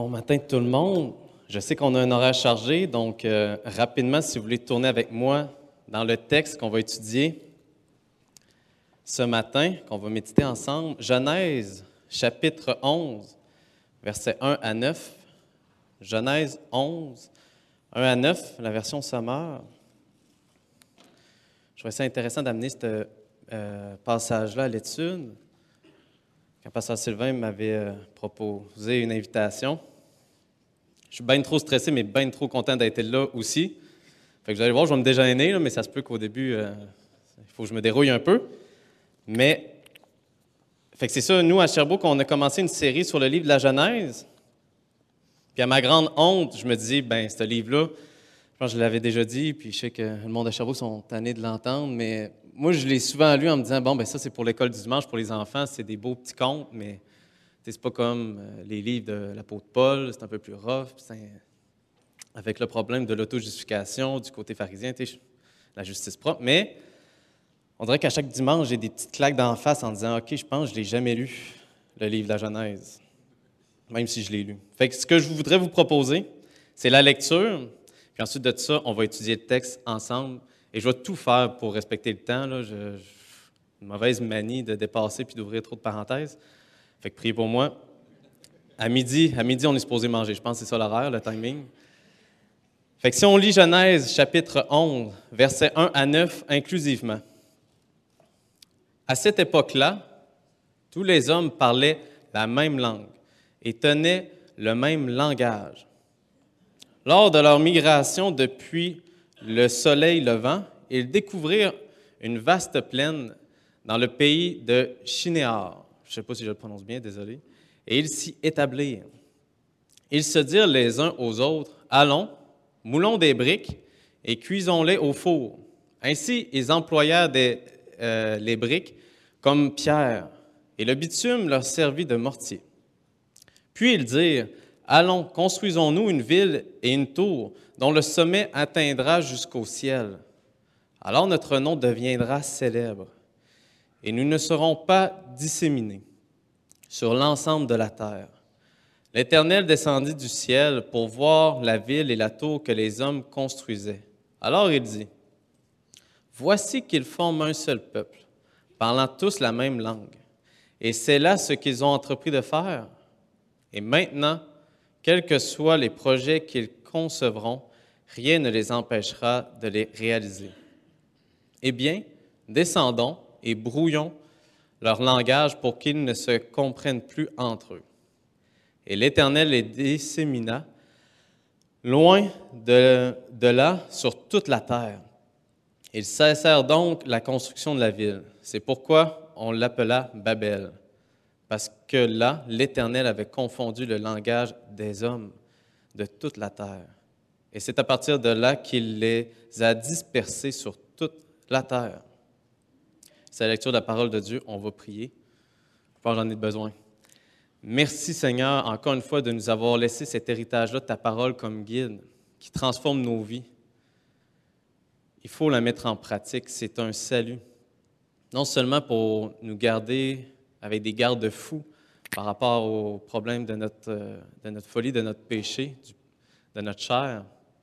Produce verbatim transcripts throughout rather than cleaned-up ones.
Bon matin tout le monde. Je sais qu'on a un horaire chargé, donc euh, rapidement, si vous voulez tourner avec moi dans le texte qu'on va étudier ce matin, qu'on va méditer ensemble, Genèse, chapitre onze, versets un à neuf. Genèse onze, un à neuf, la version Sommaire. Je trouvais ça intéressant d'amener ce euh, passage-là à l'étude. Quand Pasteur Sylvain m'avait euh, proposé une invitation, je suis bien trop stressé, mais bien trop content d'être là aussi. Fait que vous allez voir, je vais me déjeuner, là, mais ça se peut qu'au début, euh, il faut que je me dérouille un peu. Mais, fait que c'est ça, nous, à Sherbrooke, on a commencé une série sur le livre de la Genèse. Puis à ma grande honte, je me dis, ben ce livre-là, je pense que je l'avais déjà dit, puis je sais que le monde à Sherbrooke sont tannés de l'entendre, mais moi, je l'ai souvent lu en me disant, bon, ben ça, c'est pour l'école du dimanche, pour les enfants, c'est des beaux petits contes, mais c'est pas comme les livres de l'apôtre Paul, c'est un peu plus rough, avec le problème de l'auto-justification du côté pharisien, la justice propre. Mais on dirait qu'à chaque dimanche, j'ai des petites claques d'en face en disant, OK, je pense que je ne l'ai jamais lu, le livre de la Genèse, même si je l'ai lu. Fait que ce que je voudrais vous proposer, c'est la lecture, puis ensuite de ça, on va étudier le texte ensemble, et je vais tout faire pour respecter le temps. Là. Je, je, une mauvaise manie de dépasser puis d'ouvrir trop de parenthèses. Fait que priez pour moi. À midi, à midi, on est supposé manger. Je pense que c'est ça l'horaire, le timing. Fait que si on lit Genèse, chapitre onze, versets un à neuf, inclusivement. À cette époque-là, tous les hommes parlaient la même langue et tenaient le même langage. Lors de leur migration depuis le soleil levant, ils découvrirent une vaste plaine dans le pays de Shinéar. Je ne sais pas si je le prononce bien, désolé. Et ils s'y établirent. Ils se dirent les uns aux autres, « Allons, moulons des briques et cuisons-les au four. » Ainsi, ils employèrent des, euh, les briques comme pierre, et le bitume leur servit de mortier. Puis ils dirent, « Allons, construisons-nous une ville et une tour dont le sommet atteindra jusqu'au ciel. Alors notre nom deviendra célèbre, et nous ne serons pas disséminés sur l'ensemble de la terre. » L'Éternel descendit du ciel pour voir la ville et la tour que les hommes construisaient. Alors il dit, « Voici qu'ils forment un seul peuple, parlant tous la même langue. Et c'est là ce qu'ils ont entrepris de faire. Et maintenant, quels que soient les projets qu'ils concevront, rien ne les empêchera de les réaliser. Eh bien, descendons et brouillons leur langage pour qu'ils ne se comprennent plus entre eux. » Et l'Éternel les dissémina loin de, de là sur toute la terre. Ils cessèrent donc la construction de la ville. C'est pourquoi on l'appela Babel, parce que là, l'Éternel avait confondu le langage des hommes de toute la terre. Et c'est à partir de là qu'il les a dispersés sur toute la terre. C'est la lecture de la parole de Dieu. On va prier. Je pense que j'en ai besoin. Merci Seigneur, encore une fois, de nous avoir laissé cet héritage-là de ta parole comme guide, qui transforme nos vies. Il faut la mettre en pratique. C'est un salut. Non seulement pour nous garder avec des garde-fous par rapport aux problèmes de notre, de notre folie, de notre péché, de notre chair,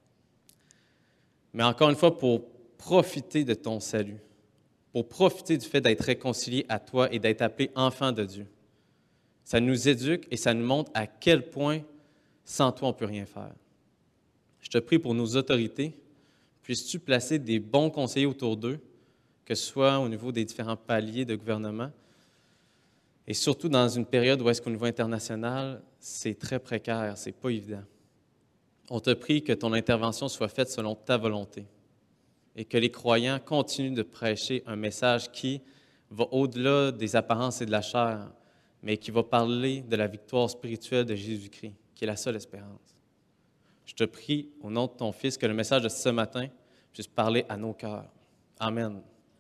mais encore une fois pour profiter de ton salut, pour profiter du fait d'être réconcilié à toi et d'être appelé enfant de Dieu. Ça nous éduque et ça nous montre à quel point, sans toi, on ne peut rien faire. Je te prie pour nos autorités, puisses-tu placer des bons conseillers autour d'eux, que ce soit au niveau des différents paliers de gouvernement, et surtout dans une période où est-ce qu'au niveau international, c'est très précaire, c'est pas évident. On te prie que ton intervention soit faite selon ta volonté et que les croyants continuent de prêcher un message qui va au-delà des apparences et de la chair, mais qui va parler de la victoire spirituelle de Jésus-Christ, qui est la seule espérance. Je te prie, au nom de ton Fils, que le message de ce matin puisse parler à nos cœurs. Amen.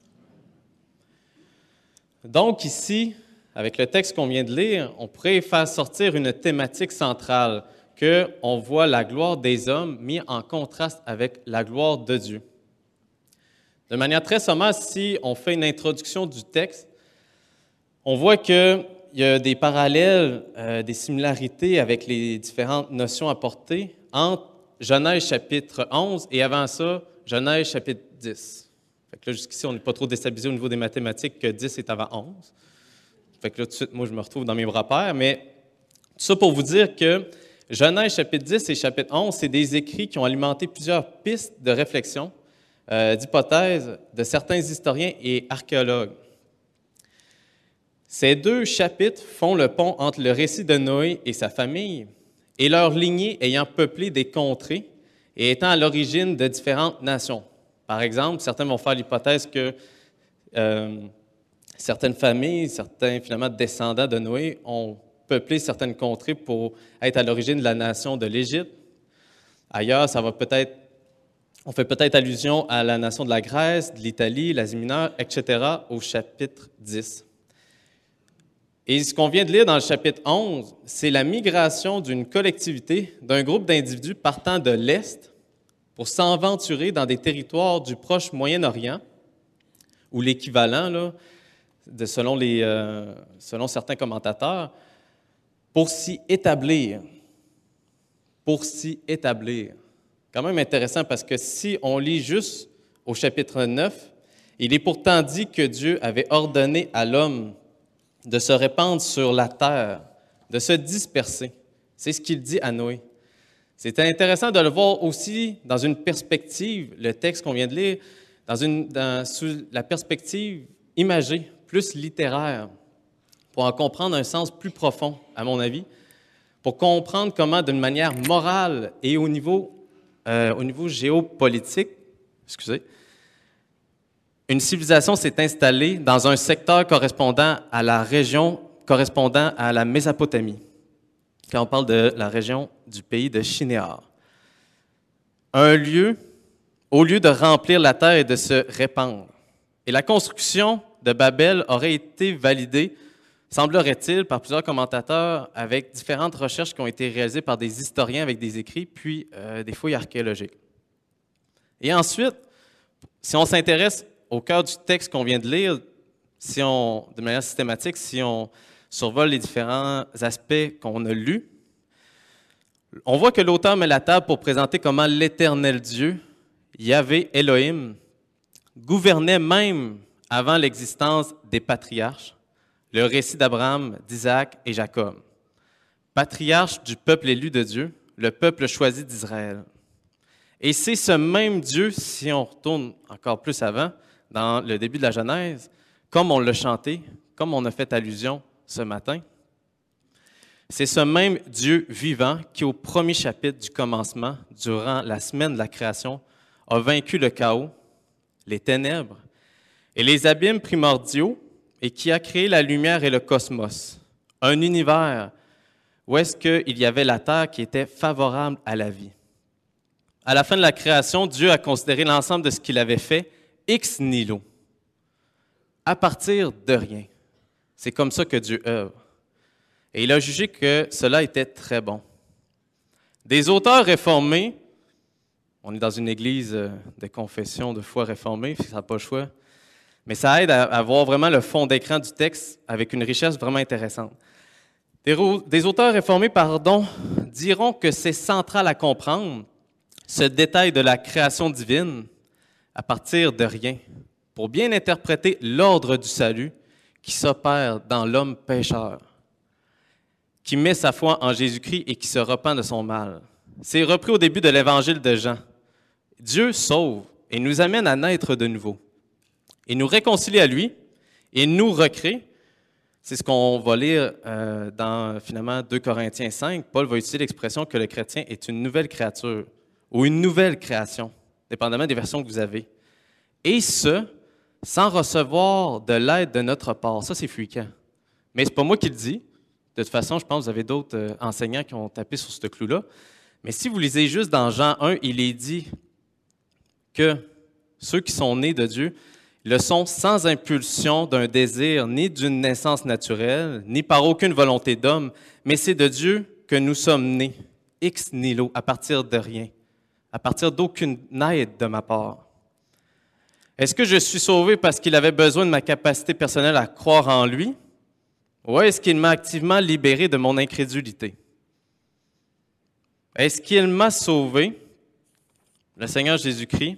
Donc ici, avec le texte qu'on vient de lire, on pourrait faire sortir une thématique centrale, qu'on voit la gloire des hommes mise en contraste avec la gloire de Dieu. De manière très sommaire, si on fait une introduction du texte, on voit qu'il il y a des parallèles, euh, des similarités avec les différentes notions apportées entre Genèse chapitre onze et avant ça, Genèse chapitre dix. Fait que là, jusqu'ici, on n'est pas trop déstabilisé au niveau des mathématiques que dix est avant onze. Fait que là, tout de suite, moi, je me retrouve dans mes repères. Mais tout ça pour vous dire que Genèse chapitre dix et chapitre onze, c'est des écrits qui ont alimenté plusieurs pistes de réflexion, euh, d'hypothèses de certains historiens et archéologues. Ces deux chapitres font le pont entre le récit de Noé et sa famille et leur lignée ayant peuplé des contrées et étant à l'origine de différentes nations. Par exemple, certains vont faire l'hypothèse que euh, certaines familles, certains finalement descendants de Noé ont peuplé certaines contrées pour être à l'origine de la nation de l'Égypte. Ailleurs, ça va peut-être, on fait peut-être allusion à la nation de la Grèce, de l'Italie, l'Asie mineure, et cetera au chapitre dix. Et ce qu'on vient de lire dans le chapitre onze, c'est la migration d'une collectivité, d'un groupe d'individus partant de l'Est pour s'aventurer dans des territoires du proche Moyen-Orient, ou l'équivalent, là, de, selon, les, euh, selon certains commentateurs, pour s'y établir. Pour s'y établir. Quand même intéressant parce que si on lit juste au chapitre neuf, il est pourtant dit que Dieu avait ordonné à l'homme de se répandre sur la terre, de se disperser. C'est ce qu'il dit à Noé. C'est intéressant de le voir aussi dans une perspective, le texte qu'on vient de lire, dans une, dans, sous la perspective imagée, plus littéraire, pour en comprendre un sens plus profond, à mon avis, pour comprendre comment, d'une manière morale et au niveau, euh, au niveau géopolitique, excusez, une civilisation s'est installée dans un secteur correspondant à la région correspondant à la Mésopotamie, quand on parle de la région du pays de Shinéar. Un lieu, au lieu de remplir la terre et de se répandre. Et la construction de Babel aurait été validée, semblerait-il, par plusieurs commentateurs avec différentes recherches qui ont été réalisées par des historiens avec des écrits, puis euh, des fouilles archéologiques. Et ensuite, si on s'intéresse au cœur du texte qu'on vient de lire, si on, de manière systématique, si on survole les différents aspects qu'on a lus, on voit que l'auteur met la table pour présenter comment l'Éternel Dieu, Yahvé Elohim, gouvernait même avant l'existence des patriarches, le récit d'Abraham, d'Isaac et Jacob. Patriarches du peuple élu de Dieu, le peuple choisi d'Israël. Et c'est ce même Dieu, si on retourne encore plus avant, dans le début de la Genèse, comme on l'a chanté, comme on a fait allusion ce matin, c'est ce même Dieu vivant qui, au premier chapitre du commencement, durant la semaine de la création, a vaincu le chaos, les ténèbres et les abîmes primordiaux et qui a créé la lumière et le cosmos, un univers où est-ce qu'il y avait la terre qui était favorable à la vie. À la fin de la création, Dieu a considéré l'ensemble de ce qu'il avait fait ex nihilo, à partir de rien. C'est comme ça que Dieu œuvre. Et il a jugé que cela était très bon. Des auteurs réformés, on est dans une église de confession de foi réformée, ça n'a pas le choix, mais ça aide à, à voir vraiment le fond d'écran du texte avec une richesse vraiment intéressante. Des, des auteurs réformés, pardon, diront que c'est central à comprendre ce détail de la création divine à partir de rien, pour bien interpréter l'ordre du salut qui s'opère dans l'homme pécheur, qui met sa foi en Jésus-Christ et qui se repent de son mal. C'est repris au début de l'évangile de Jean. Dieu sauve et nous amène à naître de nouveau. Il nous réconcilie à lui et nous recrée. C'est ce qu'on va lire euh, dans finalement deux Corinthiens cinq. Paul va utiliser l'expression que le chrétien est une nouvelle créature ou une nouvelle création, dépendamment des versions que vous avez. Et ce, sans recevoir de l'aide de notre part. Ça, c'est fréquent. Mais ce n'est pas moi qui le dis. De toute façon, je pense que vous avez d'autres euh, enseignants qui ont tapé sur ce clou-là. Mais si vous lisez juste dans Jean un, il est dit que ceux qui sont nés de Dieu le sont sans impulsion d'un désir, ni d'une naissance naturelle, ni par aucune volonté d'homme, mais c'est de Dieu que nous sommes nés, ex nihilo, à partir de rien, à partir d'aucune aide de ma part. Est-ce que je suis sauvé parce qu'il avait besoin de ma capacité personnelle à croire en lui? Ou est-ce qu'il m'a activement libéré de mon incrédulité? Est-ce qu'il m'a sauvé, le Seigneur Jésus-Christ,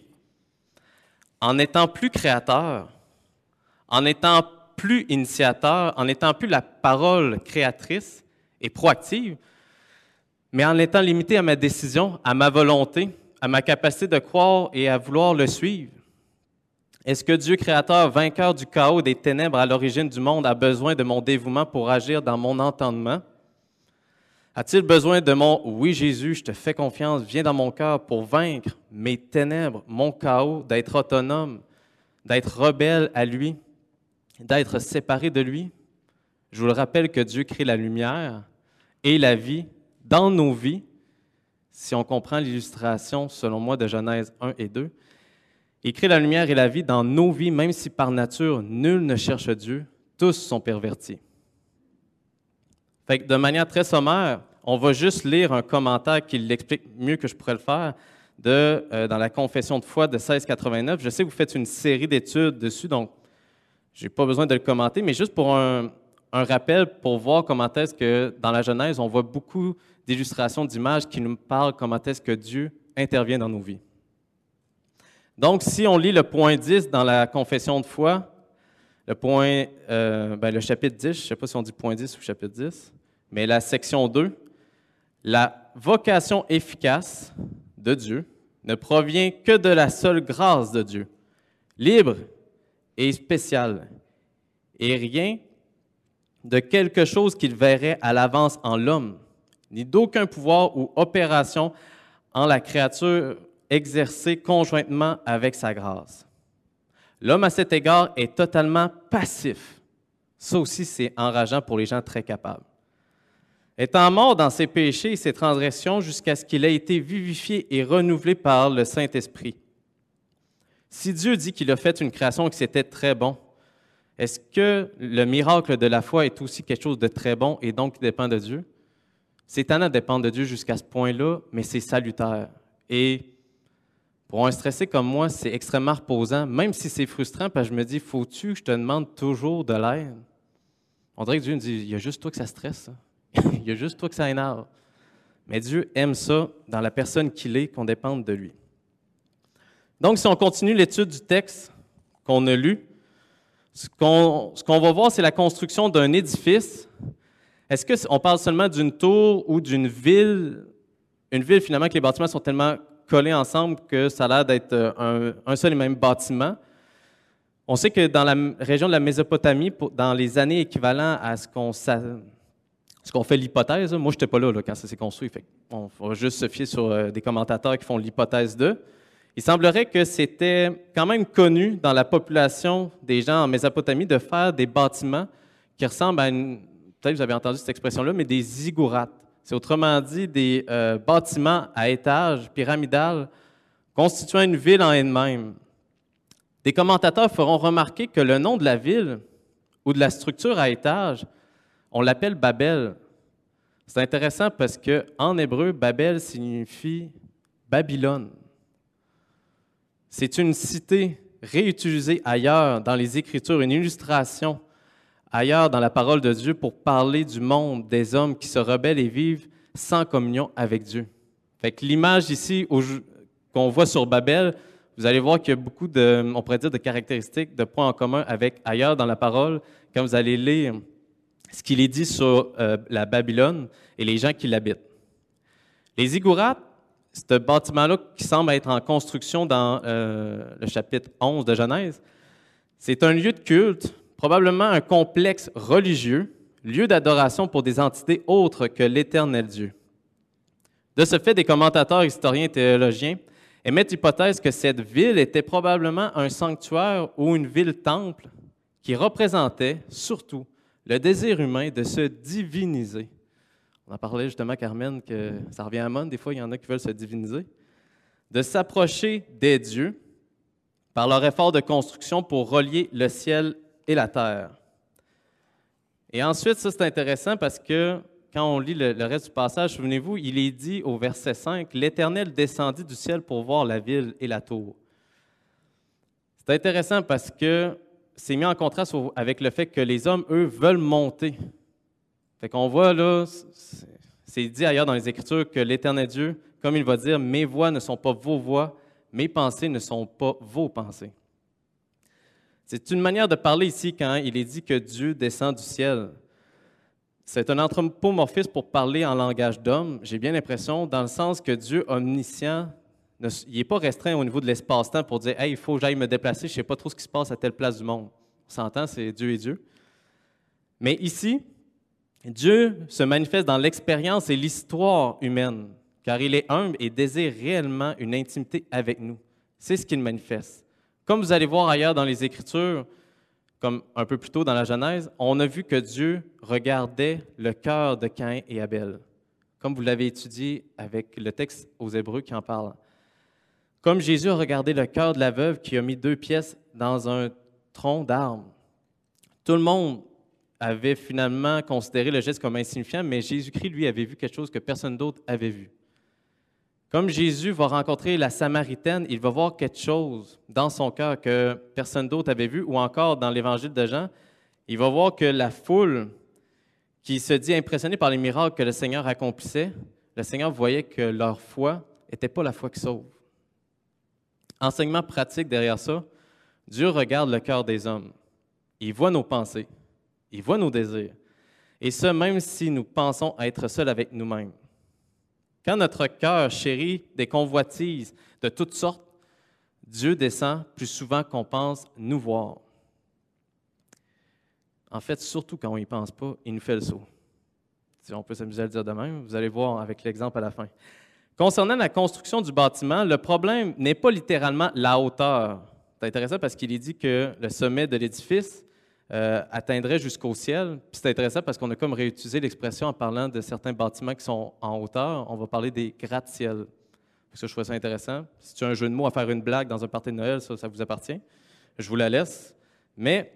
en étant plus créateur, en étant plus initiateur, en étant plus la parole créatrice et proactive, mais en étant limité à ma décision, à ma volonté, à ma capacité de croire et à vouloir le suivre? Est-ce que Dieu créateur, vainqueur du chaos des ténèbres à l'origine du monde, a besoin de mon dévouement pour agir dans mon entendement? A-t-il besoin de mon « Oui, Jésus, je te fais confiance, viens dans mon cœur pour vaincre mes ténèbres, mon chaos, d'être autonome, d'être rebelle à lui, d'être séparé de lui? » Je vous le rappelle que Dieu crée la lumière et la vie dans nos vies, si on comprend l'illustration, selon moi, de Genèse un et deux. Il crée la lumière et la vie dans nos vies, même si par nature, nul ne cherche Dieu, tous sont pervertis. Fait que de manière très sommaire, on va juste lire un commentaire qui l'explique mieux que je pourrais le faire de, euh, dans la Confession de foi de seize quatre-vingt-neuf. Je sais que vous faites une série d'études dessus, donc je n'ai pas besoin de le commenter, mais juste pour un, un rappel, pour voir comment est-ce que dans la Genèse, on voit beaucoup d'illustrations, d'images qui nous parlent comment est-ce que Dieu intervient dans nos vies. Donc, si on lit le point dix dans la Confession de foi, le, point, euh, ben, le chapitre dix, je ne sais pas si on dit point dix ou chapitre dix, mais la section deux, la vocation efficace de Dieu ne provient que de la seule grâce de Dieu, libre et spéciale, et rien de quelque chose qu'il verrait à l'avance en l'homme, ni d'aucun pouvoir ou opération en la créature exercée conjointement avec sa grâce. L'homme, à cet égard, est totalement passif. Ça aussi, c'est enrageant pour les gens très capables. Étant mort dans ses péchés et ses transgressions jusqu'à ce qu'il ait été vivifié et renouvelé par le Saint-Esprit. Si Dieu dit qu'il a fait une création et que c'était très bon, est-ce que le miracle de la foi est aussi quelque chose de très bon et donc qui dépend de Dieu? C'est étonnant de dépendre de Dieu jusqu'à ce point-là, mais c'est salutaire. Et pour un stressé comme moi, c'est extrêmement reposant, même si c'est frustrant, parce que je me dis, faut-tu que je te demande toujours de l'aide? On dirait que Dieu me dit, il y a juste toi que ça stresse, ça. Il y a juste toi que ça énerve. Mais Dieu aime ça dans la personne qu'il est, qu'on dépende de lui. Donc, si on continue l'étude du texte qu'on a lu, ce qu'on, ce qu'on va voir, c'est la construction d'un édifice. Est-ce qu'on parle seulement d'une tour ou d'une ville? Une ville, finalement, que les bâtiments sont tellement collés ensemble que ça a l'air d'être un, un seul et même bâtiment. On sait que dans la région de la Mésopotamie, dans les années équivalentes à ce qu'on, ce qu'on fait l'hypothèse, moi, je n'étais pas là, là quand ça s'est construit, fait on va juste se fier sur des commentateurs qui font l'hypothèse d'eux. Il semblerait que c'était quand même connu dans la population des gens en Mésopotamie de faire des bâtiments qui ressemblent à une, peut-être que vous avez entendu cette expression-là, mais des ziggourats. C'est autrement dit des euh, bâtiments à étages pyramidales constituant une ville en elle-même. Des commentateurs feront remarquer que le nom de la ville ou de la structure à étages, on l'appelle Babel. C'est intéressant parce qu'en hébreu, Babel signifie Babylone. C'est une cité réutilisée ailleurs dans les Écritures, une illustration ailleurs dans la parole de Dieu pour parler du monde, des hommes qui se rebellent et vivent sans communion avec Dieu. Fait que l'image ici qu'on voit sur Babel, vous allez voir qu'il y a beaucoup de, on pourrait dire, de caractéristiques, de points en commun avec ailleurs dans la parole, quand vous allez lire ce qu'il est dit sur euh, la Babylone et les gens qui l'habitent. Les ziggourats, ce bâtiment-là qui semble être en construction dans euh, le chapitre onze de Genèse, c'est un lieu de culte, probablement un complexe religieux, lieu d'adoration pour des entités autres que l'Éternel Dieu. De ce fait, des commentateurs, historiens et théologiens émettent l'hypothèse que cette ville était probablement un sanctuaire ou une ville-temple qui représentait surtout le désir humain de se diviniser. On en parlait justement, Carmen, que ça revient à mode, des fois, il y en a qui veulent se diviniser. De s'approcher des dieux par leur effort de construction pour relier le ciel et la terre. Et ensuite, ça c'est intéressant parce que quand on lit le, le reste du passage, souvenez-vous, il est dit au verset cinq, « L'Éternel descendit du ciel pour voir la ville et la tour. » C'est intéressant parce que c'est mis en contraste au- avec le fait que les hommes, eux, veulent monter. Fait qu'on voit là, c'est c'est dit ailleurs dans les Écritures que l'Éternel Dieu, comme il va dire, mes voies ne sont pas vos voies, mes pensées ne sont pas vos pensées. C'est une manière de parler ici quand il est dit que Dieu descend du ciel. C'est un anthropomorphisme pour parler en langage d'homme, j'ai bien l'impression, dans le sens que Dieu omniscient, ne- il n'est pas restreint au niveau de l'espace-temps pour dire « Hey, il faut que j'aille me déplacer, je ne sais pas trop ce qui se passe à telle place du monde. » On s'entend, c'est Dieu et Dieu. Mais ici, Dieu se manifeste dans l'expérience et l'histoire humaine, car il est humble et désire réellement une intimité avec nous. C'est ce qu'il manifeste. Comme vous allez voir ailleurs dans les Écritures, comme un peu plus tôt dans la Genèse, on a vu que Dieu regardait le cœur de Caïn et Abel, comme vous l'avez étudié avec le texte aux Hébreux qui en parle. Comme Jésus a regardé le cœur de la veuve qui a mis deux pièces dans un tronc d'arbre. Tout le monde avait finalement considéré le geste comme insignifiant, mais Jésus-Christ, lui, avait vu quelque chose que personne d'autre avait vu. Comme Jésus va rencontrer la Samaritaine, il va voir quelque chose dans son cœur que personne d'autre avait vu, ou encore dans l'Évangile de Jean, il va voir que la foule qui se dit impressionnée par les miracles que le Seigneur accomplissait, le Seigneur voyait que leur foi n'était pas la foi qui sauve. Enseignement pratique derrière ça, Dieu regarde le cœur des hommes. Il voit nos pensées. Il voit nos désirs. Et ce, même si nous pensons être seuls avec nous-mêmes. Quand notre cœur chérit des convoitises de toutes sortes, Dieu descend plus souvent qu'on pense nous voir. En fait, surtout quand on n'y pense pas, il nous fait le saut. Si on peut s'amuser à le dire de même, vous allez voir avec l'exemple à la fin. Concernant la construction du bâtiment, le problème n'est pas littéralement la hauteur. C'est intéressant parce qu'il est dit que le sommet de l'édifice euh, atteindrait jusqu'au ciel. Puis c'est intéressant parce qu'on a comme réutilisé l'expression en parlant de certains bâtiments qui sont en hauteur. On va parler des gratte-ciels. Ça, je trouve ça intéressant. Si tu as un jeu de mots à faire une blague dans un party de Noël, ça, ça vous appartient. Je vous la laisse. Mais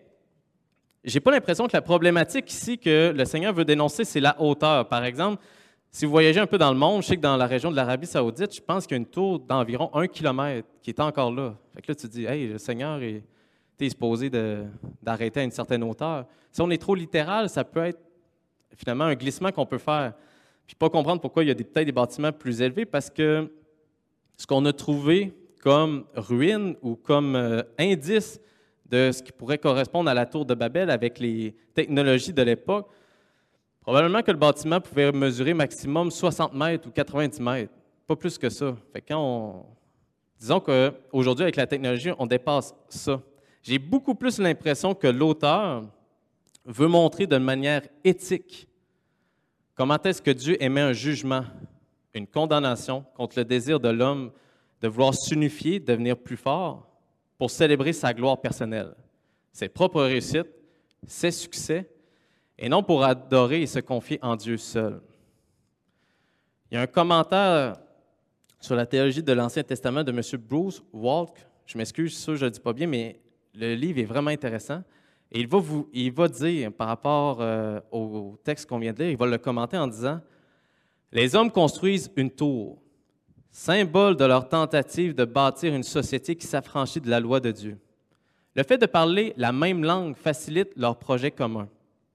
je n'ai pas l'impression que la problématique ici que le Seigneur veut dénoncer, c'est la hauteur. Par exemple, si vous voyagez un peu dans le monde, je sais que dans la région de l'Arabie Saoudite, je pense qu'il y a une tour d'environ un kilomètre qui est encore là. Fait que là, tu te dis, hey, le Seigneur est, est supposé de, d'arrêter à une certaine hauteur. Si on est trop littéral, ça peut être finalement un glissement qu'on peut faire. Puis pas comprendre pourquoi il y a des, peut-être des bâtiments plus élevés, parce que ce qu'on a trouvé comme ruine ou comme euh, indice de ce qui pourrait correspondre à la tour de Babel avec les technologies de l'époque, probablement que le bâtiment pouvait mesurer maximum soixante mètres ou quatre-vingt-dix mètres, pas plus que ça. Fait que quand on... Disons qu'aujourd'hui, avec la technologie, on dépasse ça. J'ai beaucoup plus l'impression que l'auteur veut montrer de manière éthique comment est-ce que Dieu émet un jugement, une condamnation contre le désir de l'homme de vouloir s'unifier, devenir plus fort pour célébrer sa gloire personnelle, ses propres réussites, ses succès, et non pour adorer et se confier en Dieu seul. Il y a un commentaire sur la théologie de l'Ancien Testament de M. Bruce Waltke. Je m'excuse, ça, je ne le dis pas bien, mais le livre est vraiment intéressant. Et il va, vous, il va dire, par rapport euh, au texte qu'on vient de lire, il va le commenter en disant « Les hommes construisent une tour, symbole de leur tentative de bâtir une société qui s'affranchit de la loi de Dieu. Le fait de parler la même langue facilite leur projet commun.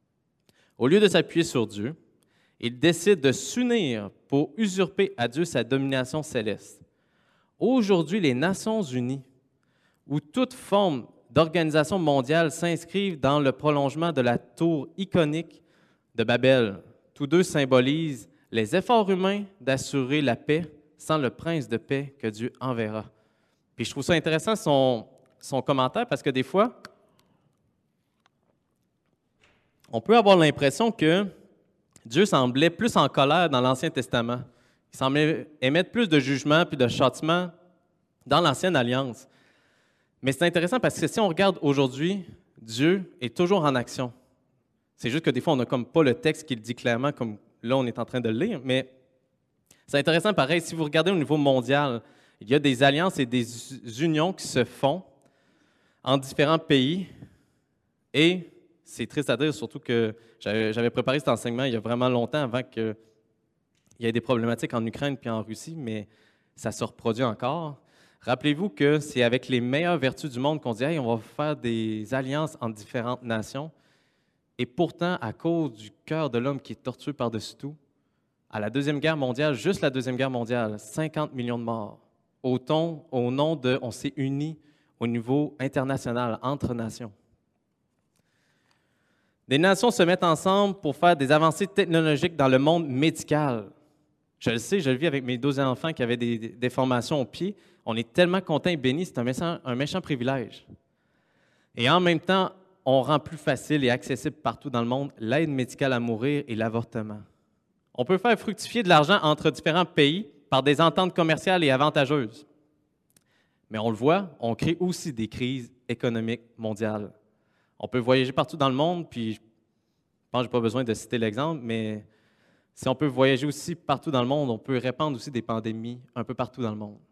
Au lieu de s'appuyer sur Dieu, ils décident de s'unir pour usurper à Dieu sa domination céleste. Aujourd'hui, les Nations unies, où toute forme d'organisation mondiale s'inscrivent dans le prolongement de la tour iconique de Babel. Tous deux symbolisent les efforts humains d'assurer la paix sans le prince de paix que Dieu enverra. » Puis je trouve ça intéressant, son, son commentaire, parce que des fois, on peut avoir l'impression que Dieu semblait plus en colère dans l'Ancien Testament. Il semblait émettre plus de jugement puis de châtiment dans l'Ancienne Alliance. Mais c'est intéressant parce que si on regarde aujourd'hui, Dieu est toujours en action. C'est juste que des fois, on n'a comme pas le texte qui le dit clairement, comme là, on est en train de le lire, mais c'est intéressant pareil. Si vous regardez au niveau mondial, il y a des alliances et des unions qui se font en différents pays et c'est triste à dire, surtout que j'avais préparé cet enseignement il y a vraiment longtemps avant qu'il y ait des problématiques en Ukraine puis en Russie, mais ça se reproduit encore. Rappelez-vous que c'est avec les meilleures vertus du monde qu'on dit hey, on va faire des alliances entre différentes nations. Et pourtant, à cause du cœur de l'homme qui est tortueux par-dessus tout, à la Deuxième Guerre mondiale, juste la Deuxième Guerre mondiale, cinquante millions de morts. Au, ton, au nom de on s'est unis au niveau international, entre nations. Des nations se mettent ensemble pour faire des avancées technologiques dans le monde médical. Je le sais, je le vis avec mes deux enfants qui avaient des déformations au pied. On est tellement contents et bénis, c'est un méchant, un méchant privilège. Et en même temps, on rend plus facile et accessible partout dans le monde l'aide médicale à mourir et l'avortement. On peut faire fructifier de l'argent entre différents pays par des ententes commerciales et avantageuses. Mais on le voit, on crée aussi des crises économiques mondiales. On peut voyager partout dans le monde, puis je pense que je n'ai pas besoin de citer l'exemple, mais si on peut voyager aussi partout dans le monde, on peut répandre aussi des pandémies un peu partout dans le monde.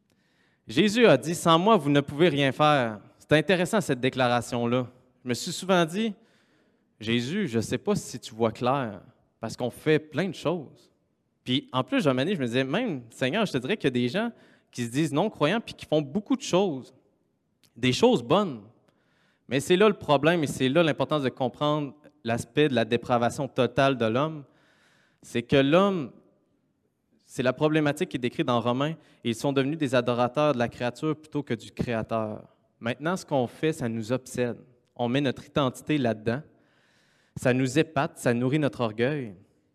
Jésus a dit « Sans moi, vous ne pouvez rien faire ». C'est intéressant cette déclaration-là. Je me suis souvent dit « Jésus, je ne sais pas si tu vois clair, parce qu'on fait plein de choses. » Puis en plus, je me disais même « Seigneur, je te dirais qu'il y a des gens qui se disent non-croyants puis qui font beaucoup de choses, des choses bonnes. » Mais c'est là le problème et c'est là l'importance de comprendre l'aspect de la dépravation totale de l'homme. C'est que l'homme, c'est la problématique qui est décrite dans Romains, et ils sont devenus des adorateurs de la créature plutôt que du Créateur. Maintenant, ce qu'on fait, ça nous obsède. On met notre identité là-dedans. Ça nous épate, ça nourrit notre orgueil.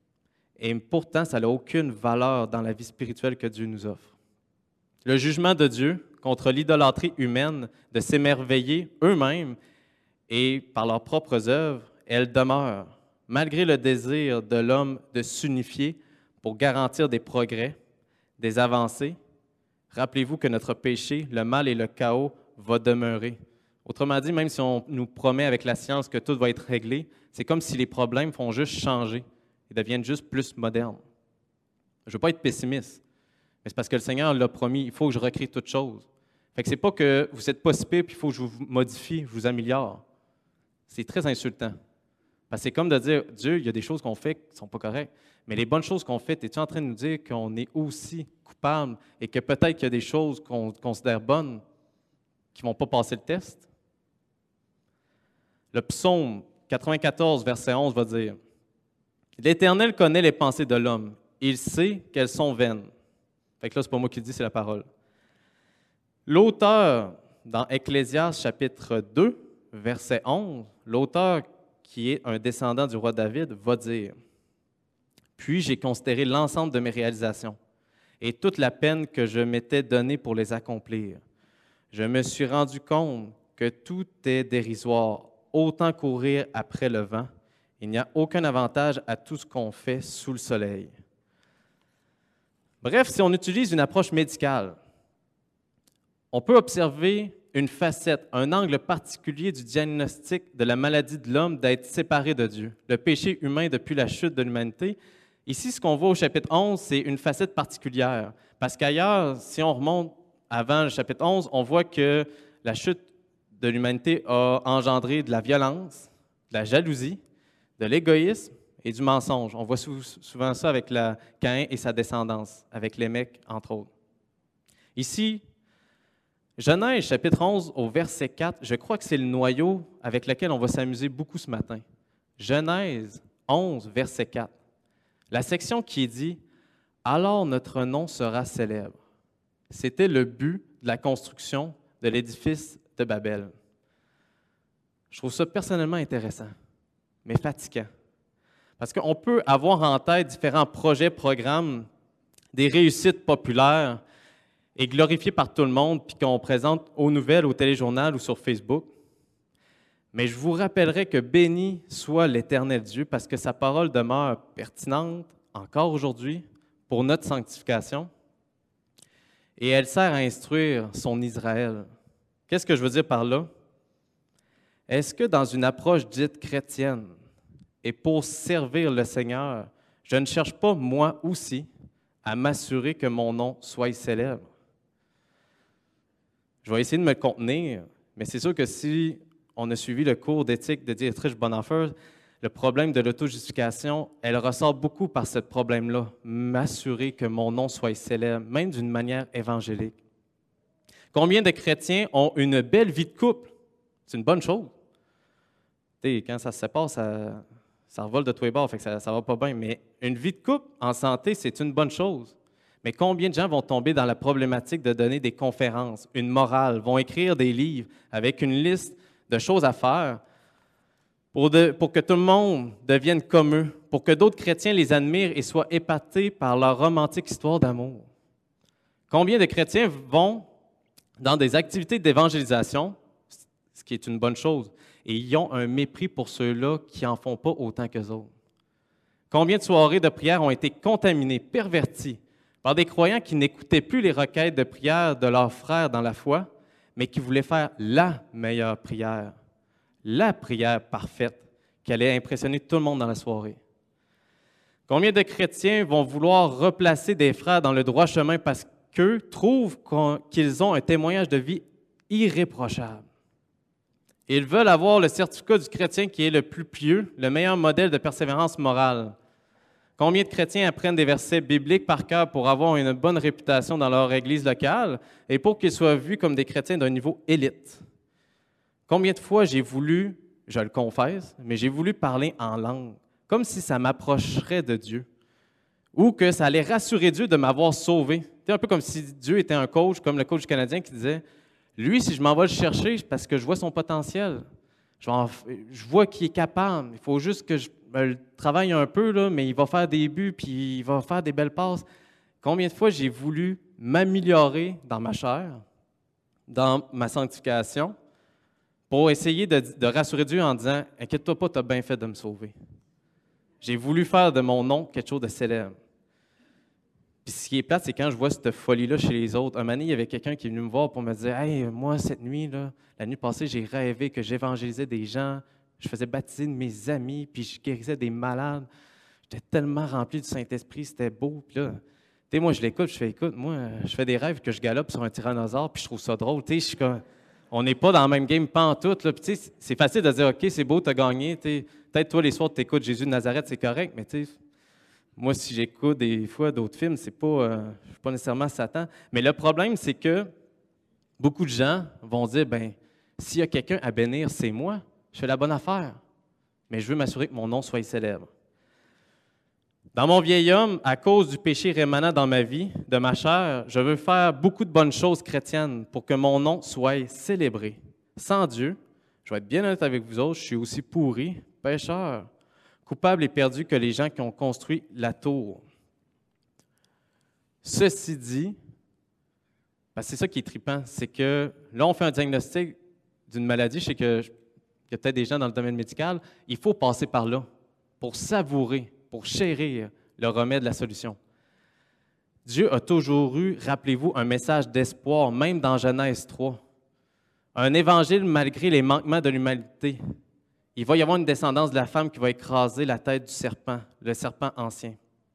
Et pourtant, ça n'a aucune valeur dans la vie spirituelle que Dieu nous offre. Le jugement de Dieu contre l'idolâtrie humaine de s'émerveiller eux-mêmes et par leurs propres œuvres, elle demeure, malgré le désir de l'homme de s'unifier pour garantir des progrès, des avancées. Rappelez-vous que notre péché, le mal et le chaos va demeurer. Autrement dit, même si on nous promet avec la science que tout va être réglé, c'est comme si les problèmes font juste changer et deviennent juste plus modernes. Je ne veux pas être pessimiste, mais c'est parce que le Seigneur l'a promis, il faut que je recrée toutes choses. Fait que c'est pas que vous n'êtes pas si pire puis il faut que je vous modifie, je vous améliore. C'est très insultant. Parce que c'est comme de dire, Dieu, il y a des choses qu'on fait qui ne sont pas correctes, mais les bonnes choses qu'on fait, es-tu en train de nous dire qu'on est aussi coupable et que peut-être qu'il y a des choses qu'on considère bonnes qui ne vont pas passer le test? Le psaume quatre-vingt-quatorze, verset onze va dire « L'Éternel connaît les pensées de l'homme, il sait qu'elles sont vaines. » Fait que là, ce n'est pas moi qui le dis, c'est la parole. L'auteur, dans Ecclésiaste chapitre deux, verset onze, l'auteur qui est un descendant du roi David, va dire « Puis j'ai considéré l'ensemble de mes réalisations et toute la peine que je m'étais donnée pour les accomplir. Je me suis rendu compte que tout est dérisoire, autant courir après le vent. Il n'y a aucun avantage à tout ce qu'on fait sous le soleil. » Bref, si on utilise une approche médicale, on peut observer une facette, un angle particulier du diagnostic de la maladie de l'homme d'être séparé de Dieu, le péché humain depuis la chute de l'humanité. Ici, ce qu'on voit au chapitre onze, c'est une facette particulière, parce qu'ailleurs, si on remonte avant le chapitre onze, on voit que la chute de l'humanité a engendré de la violence, de la jalousie, de l'égoïsme et du mensonge. On voit souvent ça avec la Caïn et sa descendance, avec Lémec, entre autres. Ici, Genèse, chapitre onze, au verset quatre, je crois que c'est le noyau avec lequel on va s'amuser beaucoup ce matin. Genèse onze, verset quatre. La section qui dit « Alors notre nom sera célèbre ». C'était le but de la construction de l'édifice de Babel. Je trouve ça personnellement intéressant, mais fatigant. Parce qu'on peut avoir en tête différents projets, programmes, des réussites populaires et glorifiées par tout le monde, puis qu'on présente aux nouvelles, au téléjournal ou sur Facebook. Mais je vous rappellerai que béni soit l'Éternel Dieu, parce que sa parole demeure pertinente encore aujourd'hui pour notre sanctification. Et elle sert à instruire son Israël. Qu'est-ce que je veux dire par là? Est-ce que dans une approche dite chrétienne, et pour servir le Seigneur, je ne cherche pas, moi aussi, à m'assurer que mon nom soit célèbre? Je vais essayer de me contenir, mais c'est sûr que si on a suivi le cours d'éthique de Dietrich Bonhoeffer, le problème de l'auto-justification, elle ressort beaucoup par ce problème-là, m'assurer que mon nom soit célèbre, même d'une manière évangélique. Combien de chrétiens ont une belle vie de couple? C'est une bonne chose. T'sais, quand ça se sépare, ça, ça revole de tous les bords, fait que ça ne va pas bien. Mais une vie de couple en santé, c'est une bonne chose. Mais combien de gens vont tomber dans la problématique de donner des conférences, une morale, vont écrire des livres avec une liste de choses à faire pour, de, pour que tout le monde devienne comme eux, pour que d'autres chrétiens les admirent et soient épatés par leur romantique histoire d'amour? Combien de chrétiens vont dans des activités d'évangélisation, ce qui est une bonne chose, et ils ont un mépris pour ceux-là qui n'en font pas autant qu'eux autres? Combien de soirées de prière ont été contaminées, perverties, par des croyants qui n'écoutaient plus les requêtes de prière de leurs frères dans la foi, mais qui voulaient faire la meilleure prière, la prière parfaite qui allait impressionner tout le monde dans la soirée? Combien de chrétiens vont vouloir replacer des frères dans le droit chemin parce qu'eux trouvent qu'ils ont un témoignage de vie irréprochable? Ils veulent avoir le certificat du chrétien qui est le plus pieux, le meilleur modèle de persévérance morale. Combien de chrétiens apprennent des versets bibliques par cœur pour avoir une bonne réputation dans leur église locale et pour qu'ils soient vus comme des chrétiens d'un niveau élite? Combien de fois j'ai voulu, je le confesse, mais j'ai voulu parler en langue, comme si ça m'approcherait de Dieu, ou que ça allait rassurer Dieu de m'avoir sauvé. C'est un peu comme si Dieu était un coach, comme le coach canadien qui disait, lui, si je m'en vais le chercher, c'est parce que je vois son potentiel. Je, en, je vois qu'il est capable. Il faut juste que je me travaille un peu, là, mais il va faire des buts, puis il va faire des belles passes. Combien de fois j'ai voulu m'améliorer dans ma chair, dans ma sanctification, pour essayer de, de rassurer Dieu en disant « Inquiète-toi pas, tu as bien fait de me sauver. » J'ai voulu faire de mon nom quelque chose de célèbre. Puis ce qui est plate, c'est quand je vois cette folie-là chez les autres. Un moment donné, il y avait quelqu'un qui est venu me voir pour me dire « Hey, moi, cette nuit, là, la nuit passée, j'ai rêvé que j'évangélisais des gens, je faisais baptiser de mes amis, puis je guérissais des malades. J'étais tellement rempli du Saint-Esprit, c'était beau. » Puis là, tu sais, moi, je l'écoute, je fais « Écoute, moi, je fais des rêves que je galope sur un tyrannosaure, puis je trouve ça drôle. » Tu sais, je suis comme... On n'est pas dans le même game pantoute. Là. Puis, tu sais, c'est facile de dire « OK, c'est beau, tu as gagné. » Peut-être toi, les soirs, tu écoutes Jésus de Nazareth, c'est correct, mais tu sais... Moi, si j'écoute des fois d'autres films, c'est pas, euh, je ne suis pas nécessairement Satan. Mais le problème, c'est que beaucoup de gens vont dire, ben, s'il y a quelqu'un à bénir, c'est moi. Je fais la bonne affaire. Mais je veux m'assurer que mon nom soit célèbre. Dans mon vieil homme, à cause du péché rémanent dans ma vie, de ma chair, je veux faire beaucoup de bonnes choses chrétiennes pour que mon nom soit célébré. Sans Dieu, je vais être bien honnête avec vous autres, je suis aussi pourri, pécheur, coupable et perdu que les gens qui ont construit la tour. Ceci dit, ben c'est ça qui est trippant, c'est que là, on fait un diagnostic d'une maladie. Je sais qu'il y a peut-être des gens dans le domaine médical. Il faut passer par là pour savourer, pour chérir le remède, la solution. Dieu a toujours eu, rappelez-vous, un message d'espoir, même dans Genèse trois. Un évangile malgré les manquements de l'humanité. Il va y avoir une descendance de la femme qui va écraser la tête du serpent, le serpent ancien.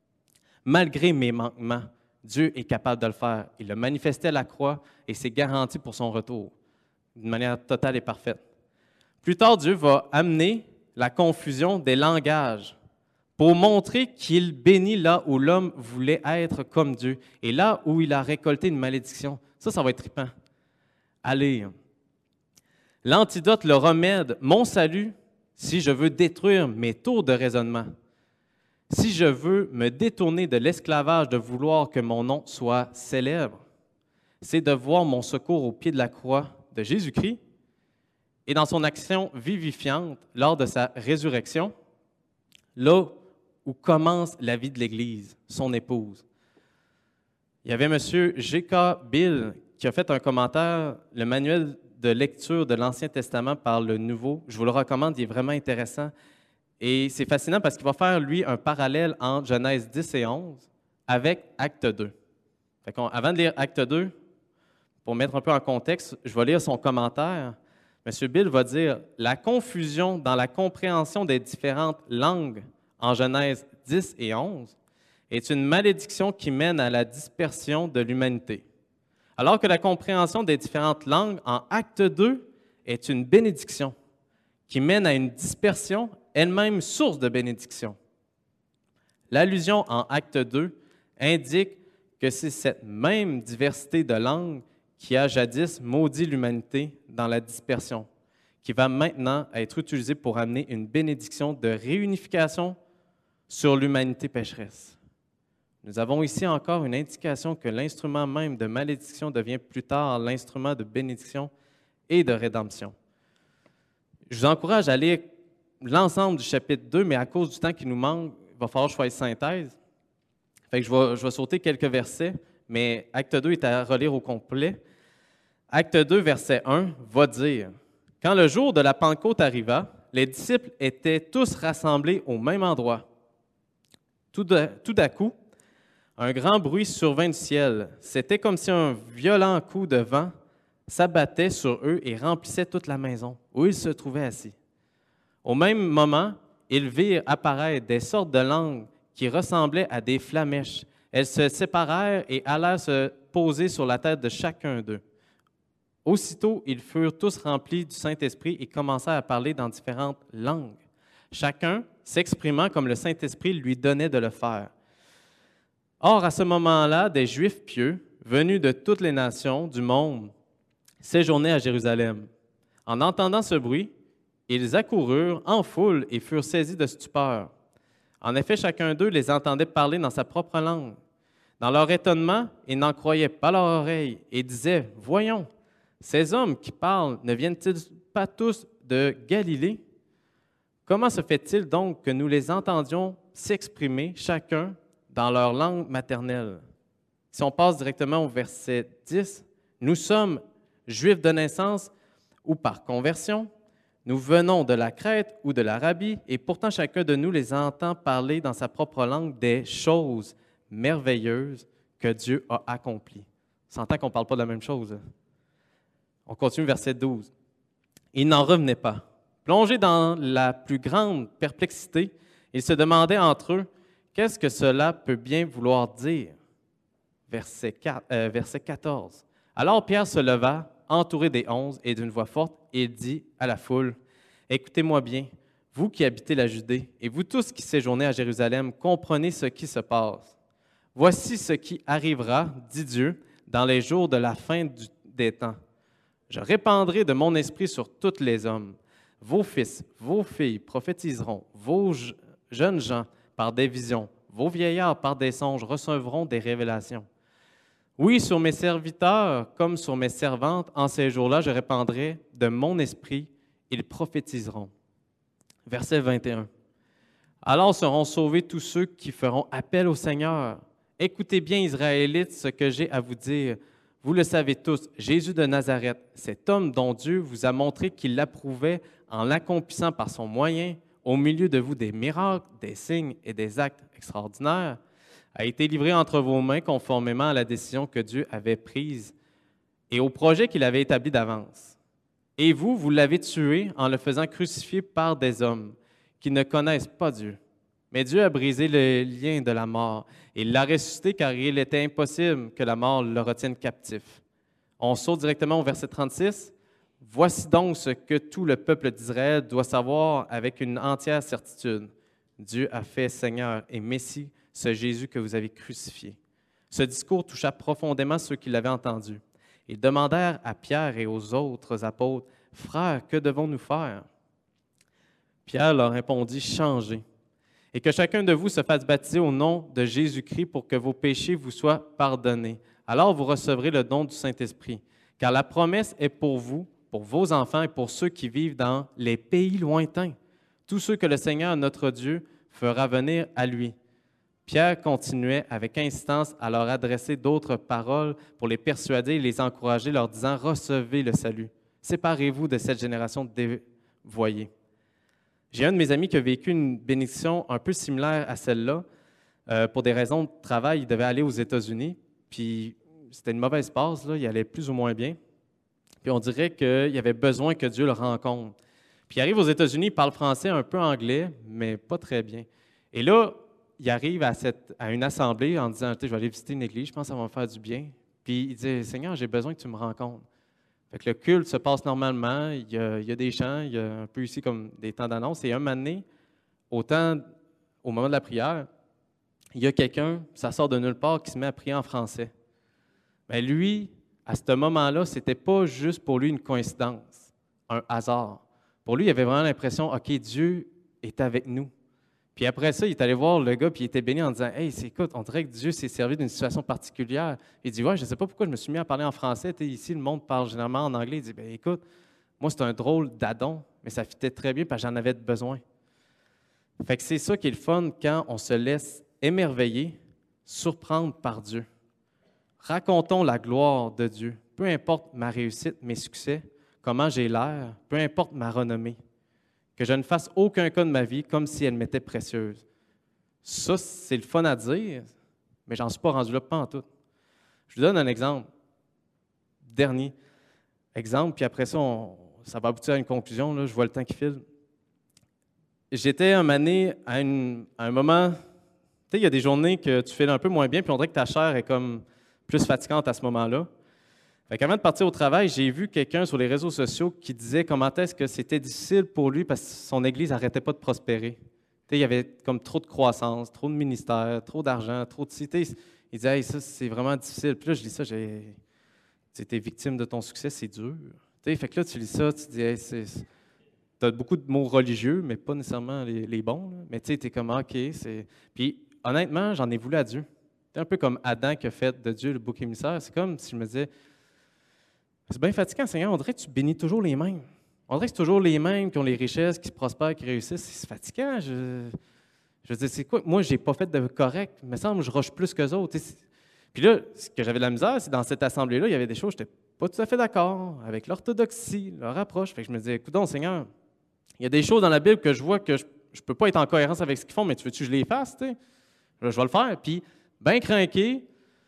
Malgré mes manquements, Dieu est capable de le faire. Il l'a manifesté à la croix et c'est garanti pour son retour, d'une manière totale et parfaite. Plus tard, Dieu va amener la confusion des langages pour montrer qu'il bénit là où l'homme voulait être comme Dieu et là où il a récolté une malédiction. Ça, ça va être trippant. Allez. L'antidote, le remède, mon salut, si je veux détruire mes tours de raisonnement, si je veux me détourner de l'esclavage de vouloir que mon nom soit célèbre, c'est de voir mon secours au pied de la croix de Jésus-Christ et dans son action vivifiante lors de sa résurrection, là où commence la vie de l'Église, son épouse. Il y avait M. G K Bill qui a fait un commentaire, le manuel de lecture de l'Ancien Testament par le Nouveau. Je vous le recommande, il est vraiment intéressant. Et c'est fascinant parce qu'il va faire, lui, un parallèle entre Genèse dix et onze avec Acte deux. Fait qu'on, avant de lire Acte deux, pour mettre un peu en contexte, je vais lire son commentaire. M. Bill va dire « La confusion dans la compréhension des différentes langues en Genèse dix et onze est une malédiction qui mène à la dispersion de l'humanité. Alors que la compréhension des différentes langues en Acte deux est une bénédiction qui mène à une dispersion, elle-même source de bénédiction. L'allusion en Acte deux indique que c'est cette même diversité de langues qui a jadis maudit l'humanité dans la dispersion, qui va maintenant être utilisé pour amener une bénédiction de réunification sur l'humanité pécheresse. Nous avons ici encore une indication que l'instrument même de malédiction devient plus tard l'instrument de bénédiction et de rédemption. Je vous encourage à lire l'ensemble du chapitre deux, mais à cause du temps qui nous manque, il va falloir que je fasse synthèse. Fait que je vais, je vais sauter quelques versets, mais Acte deux est à relire au complet. Acte deux, verset un, va dire « Quand le jour de la Pentecôte arriva, les disciples étaient tous rassemblés au même endroit. Tout de, tout d'un coup, un grand bruit survint du ciel. C'était comme si un violent coup de vent s'abattait sur eux et remplissait toute la maison où ils se trouvaient assis. Au même moment, ils virent apparaître des sortes de langues qui ressemblaient à des flamèches. Elles se séparèrent et allèrent se poser sur la tête de chacun d'eux. Aussitôt, ils furent tous remplis du Saint-Esprit et commencèrent à parler dans différentes langues, chacun s'exprimant comme le Saint-Esprit lui donnait de le faire. Or, à ce moment-là, des Juifs pieux, venus de toutes les nations du monde, séjournaient à Jérusalem. En entendant ce bruit, ils accoururent en foule et furent saisis de stupeur. En effet, chacun d'eux les entendait parler dans sa propre langue. Dans leur étonnement, ils n'en croyaient pas leur oreille et disaient « Voyons, ces hommes qui parlent ne viennent-ils pas tous de Galilée? Comment se fait-il donc que nous les entendions s'exprimer chacun dans leur langue maternelle? » Si on passe directement au verset dix, « Nous sommes Juifs de naissance ou par conversion. Nous venons de la Crète ou de l'Arabie, et pourtant chacun de nous les entend parler dans sa propre langue des choses merveilleuses que Dieu a accomplies. » On s'entend qu'on ne parle pas de la même chose. Hein? On continue, verset douze. « Ils n'en revenaient pas. Plongés dans la plus grande perplexité, ils se demandaient entre eux, « Qu'est-ce que cela peut bien vouloir dire? » Verset quatre, euh, verset quatorze. « Alors Pierre se leva, entouré des onze, et d'une voix forte, il dit à la foule, « Écoutez-moi bien, vous qui habitez la Judée, et vous tous qui séjournez à Jérusalem, comprenez ce qui se passe. Voici ce qui arrivera, dit Dieu, dans les jours de la fin du, des temps. Je répandrai de mon esprit sur tous les hommes. Vos fils, vos filles prophétiseront, vos jeunes gens par des visions, vos vieillards par des songes recevront des révélations. Oui, sur mes serviteurs comme sur mes servantes, en ces jours-là, je répandrai de mon esprit, ils prophétiseront. » Verset vingt et un. « Alors seront sauvés tous ceux qui feront appel au Seigneur. Écoutez bien, Israélites, ce que j'ai à vous dire. Vous le savez tous, Jésus de Nazareth, cet homme dont Dieu vous a montré qu'il l'approuvait en l'accomplissant par son moyen, au milieu de vous des miracles, des signes et des actes extraordinaires, a été livré entre vos mains conformément à la décision que Dieu avait prise et au projet qu'il avait établi d'avance. Et vous, vous l'avez tué en le faisant crucifier par des hommes qui ne connaissent pas Dieu. Mais Dieu a brisé le lien de la mort et l'a ressuscité car il était impossible que la mort le retienne captif. » On saute directement au verset trente-six. « Voici donc ce que tout le peuple d'Israël doit savoir avec une entière certitude. Dieu a fait Seigneur et Messie ce Jésus que vous avez crucifié. » Ce discours toucha profondément ceux qui l'avaient entendu. Ils demandèrent à Pierre et aux autres apôtres, « Frères, que devons-nous faire? » Pierre leur répondit, « Changez, et que chacun de vous se fasse baptiser au nom de Jésus-Christ pour que vos péchés vous soient pardonnés. Alors vous recevrez le don du Saint-Esprit, car la promesse est pour vous, pour vos enfants et pour ceux qui vivent dans les pays lointains, tous ceux que le Seigneur notre Dieu fera venir à lui. » Pierre continuait avec insistance à leur adresser d'autres paroles pour les persuader et les encourager, leur disant « Recevez le salut. Séparez-vous de cette génération dévoyée. » J'ai un de mes amis qui a vécu une bénédiction un peu similaire à celle-là. Euh, pour des raisons de travail, il devait aller aux États-Unis, puis c'était une mauvaise passe, là, il allait plus ou moins bien. Puis on dirait qu'il y avait besoin que Dieu le rencontre. Puis il arrive aux États-Unis, il parle français, un peu anglais, mais pas très bien. Et là, il arrive à, cette, à une assemblée en disant « Je vais aller visiter une église, je pense que ça va me faire du bien. » Puis il dit « Seigneur, j'ai besoin que tu me rencontres. » Fait que le culte se passe normalement, il y, a, il y a des chants, il y a un peu ici comme des temps d'annonce. Et un moment donné, au, temps, au moment de la prière, il y a quelqu'un, ça sort de nulle part, qui se met à prier en français. Mais lui, à ce moment-là, ce n'était pas juste pour lui une coïncidence, un hasard. Pour lui, il avait vraiment l'impression, OK, Dieu est avec nous. Puis après ça, il est allé voir le gars, puis il était béni en disant, « Hey, c'est, écoute, on dirait que Dieu s'est servi d'une situation particulière. » Il dit, « Ouais, je ne sais pas pourquoi je me suis mis à parler en français. T'sais, ici, le monde parle généralement en anglais. » Il dit, « Ben écoute, moi, c'est un drôle d'addon, mais ça fitait très bien parce que j'en avais besoin. » Fait que c'est ça qui est le fun quand on se laisse émerveiller, surprendre par Dieu. Racontons la gloire de Dieu. Peu importe ma réussite, mes succès, comment j'ai l'air, peu importe ma renommée. Que je ne fasse aucun cas de ma vie comme si elle m'était précieuse. Ça, c'est le fun à dire, mais j'en suis pas rendu là, pas en tout. Je vous donne un exemple. Dernier exemple, puis après ça, on, ça va aboutir à une conclusion. Là, je vois le temps qui file. J'étais un moment donné, à, une, à un moment, tu sais, il y a des journées que tu files un peu moins bien, puis on dirait que ta chair est comme plus fatigante à ce moment-là. Fait qu'avant de partir au travail, j'ai vu quelqu'un sur les réseaux sociaux qui disait comment est-ce que c'était difficile pour lui parce que son église n'arrêtait pas de prospérer. Tu sais, il y avait comme trop de croissance, trop de ministères, trop d'argent, trop de cités. Il disait, hey, ça, c'est vraiment difficile. Puis là, je lis ça, j'ai. Tu es victime de ton succès, c'est dur. Tu sais, fait que là, tu lis ça, tu dis, hey, c'est. Tu as beaucoup de mots religieux, mais pas nécessairement les, les bons. Là. Mais tu sais, tu es comme, OK, c'est. Puis honnêtement, j'en ai voulu à Dieu. C'est un peu comme Adam qui a fait de Dieu le bouc émissaire. C'est comme si je me disais, c'est bien fatigant, Seigneur, on dirait que tu bénis toujours les mêmes. On dirait que c'est toujours les mêmes qui ont les richesses, qui prospèrent, qui réussissent. C'est fatigant. Je, je veux dire, c'est quoi? Moi, je n'ai pas fait de correct. Il me semble que je roche plus qu'eux autres. Puis là, ce que j'avais de la misère, c'est dans cette assemblée-là, il y avait des choses, je n'étais pas tout à fait d'accord avec l'orthodoxie, leur approche. Fait que je me disais, écoute, Seigneur, il y a des choses dans la Bible que je vois que je ne peux pas être en cohérence avec ce qu'ils font, mais tu veux-tu que je les fasse? T'sais? Là, je vais le faire. Puis, bien craqué,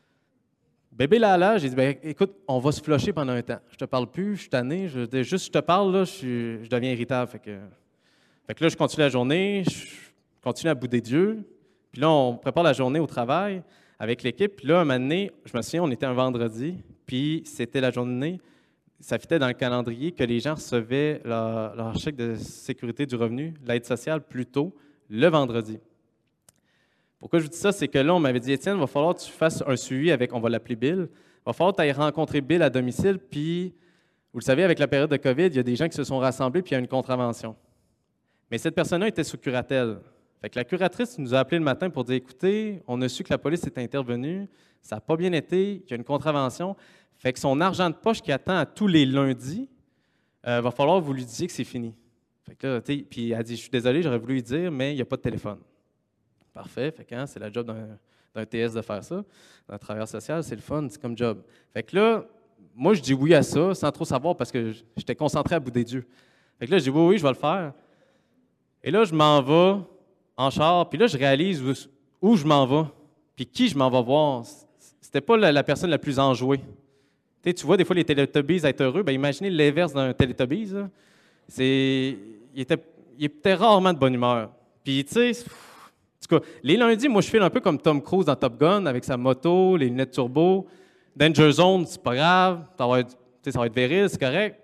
bébé Lala, j'ai dit, ben, écoute, on va se flusher pendant un temps. Je te parle plus, je suis tanné, je, juste je te parle, là, je, suis, je deviens irritable. Fait que, fait que là, je continue la journée, je continue à bouder Dieu. Puis là, on prépare la journée au travail avec l'équipe. Puis là, un moment donné, je me souviens, on était un vendredi, puis c'était la journée, ça fitait dans le calendrier que les gens recevaient leur, leur chèque de sécurité du revenu, l'aide sociale, plus tôt, le vendredi. Pourquoi je vous dis ça? C'est que là, on m'avait dit, Étienne, il va falloir que tu fasses un suivi avec, on va l'appeler Bill, il va falloir que tu ailles rencontrer Bill à domicile, puis, vous le savez, avec la période de COVID, il y a des gens qui se sont rassemblés, puis il y a une contravention. Mais cette personne-là était sous curatelle. Fait que la curatrice nous a appelé le matin pour dire, écoutez, on a su que la police est intervenue, ça n'a pas bien été, il y a une contravention, fait que son argent de poche qui attend à tous les lundis, il euh, va falloir que vous lui disiez que c'est fini. Fait que là, puis elle a dit, je suis désolé, j'aurais voulu lui dire, mais il n'y a pas de téléphone. Parfait, fait que, hein, c'est la job d'un, d'un T S de faire ça, d'un travailleur social, c'est le fun, c'est comme job. Fait que là, moi, je dis oui à ça, sans trop savoir, parce que j'étais concentré à bouder Dieu. Fait que là, je dis oui, oui, je vais le faire. Et là, je m'en vais en char, puis là, je réalise où, où je m'en vais, puis qui je m'en vais voir. C'était pas la, la personne la plus enjouée. Tu sais, tu vois, des fois, les Teletubbies être heureux, bien, imaginez l'inverse d'un Teletubbies. Là. C'est, il, était, il était rarement de bonne humeur. Puis, tu sais, en tout cas, les lundis, moi, je file un peu comme Tom Cruise dans Top Gun, avec sa moto, les lunettes turbo. Danger Zone, c'est pas grave, ça va être, ça va être viril, c'est correct.